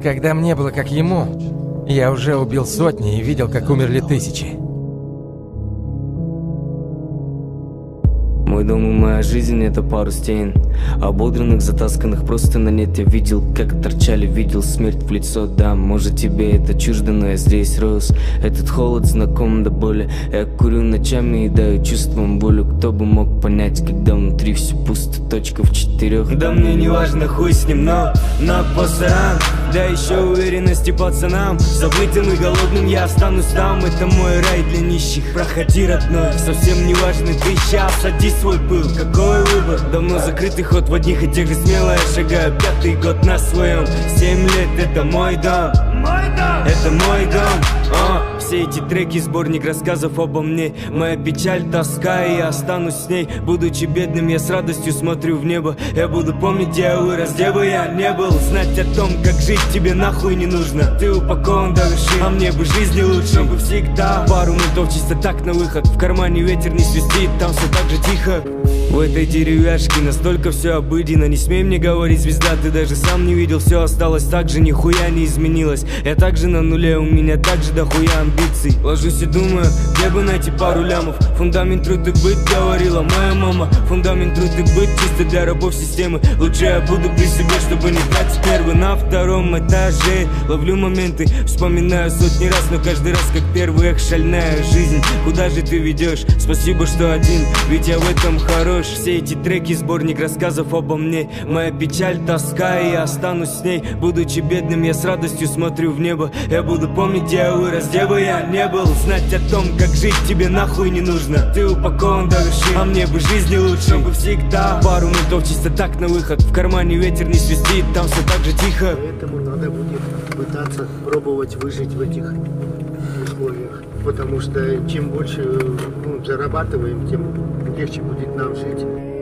Когда мне было как ему, я уже убил сотни и видел, как умерли тысячи. Мой дом и моя жизнь — это пару стен, ободранных, затасканных просто на нет. Я видел, как торчали, видел смерть в лицо. Да, может тебе это чуждо, но я здесь рос. Этот холод знаком до боли. Я курю ночами и даю чувствам волю. Кто бы мог понять, когда внутри все пусто, точка в 4. Да мне не важно, хуй с ним, но пасаран. Да еще уверенности пацанам. Забытым и голодным я останусь там. Это мой рай для нищих. Проходи, родной, совсем не важно ты щас. Садись свой пыл, какой выбор? Давно закрытый ход в одних и тех же смело я шагаю. 5-й год на своем, 7 лет, это мой дом. Это мой дом. Все эти треки, сборник рассказов обо мне. Моя печаль, тоска, и я останусь с ней. Будучи бедным, я с радостью смотрю в небо. Я буду помнить, где я вырос, где бы я не был. Знать о том, как жить тебе нахуй не нужно. Ты упакован до вершин, а мне бы жизни лучше. Чтобы всегда пару ментов чисто так на выход. В кармане ветер не свистит, там все так же тихо. В этой деревяшке настолько все обыденно. Не смей мне говорить, звезда, ты даже сам не видел. Все осталось так же, нихуя не изменилось. Я также на нуле, у меня также дохуя амбиций. Ложусь и думаю, где бы найти пару лямов. Фундамент труд и быт, говорила моя мама. Фундамент труд и быт чисто для рабов системы. Лучше я буду при себе, чтобы не тратить нервы. На втором этаже ловлю моменты, вспоминаю сотни раз, но каждый раз как первый. Эх, шальная жизнь, куда же ты ведешь? Спасибо, что один, ведь я в этом хорош. Все эти треки, сборник рассказов обо мне. Моя печаль, тоска, и я останусь с ней. Будучи бедным, я с радостью смотрю в небо. Я буду помнить, где я вырос, где бы я не был. Знать о том, как жить тебе нахуй не нужно. Ты упакован до вершин, а мне бы жизни лучше. Чтобы всегда пару ментов чисто так на выход. В кармане ветер не свистит, там все так же тихо. Поэтому надо будет пытаться пробовать выжить в этих условиях. Потому что чем больше зарабатываем, тем легче будет нам жить.